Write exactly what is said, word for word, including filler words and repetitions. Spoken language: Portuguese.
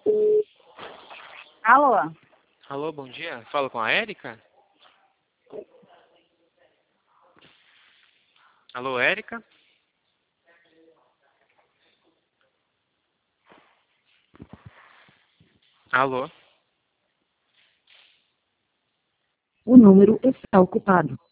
Alô? Alô, bom dia. Falo com a Érica? Alô, Érica? Alô? O número está ocupado.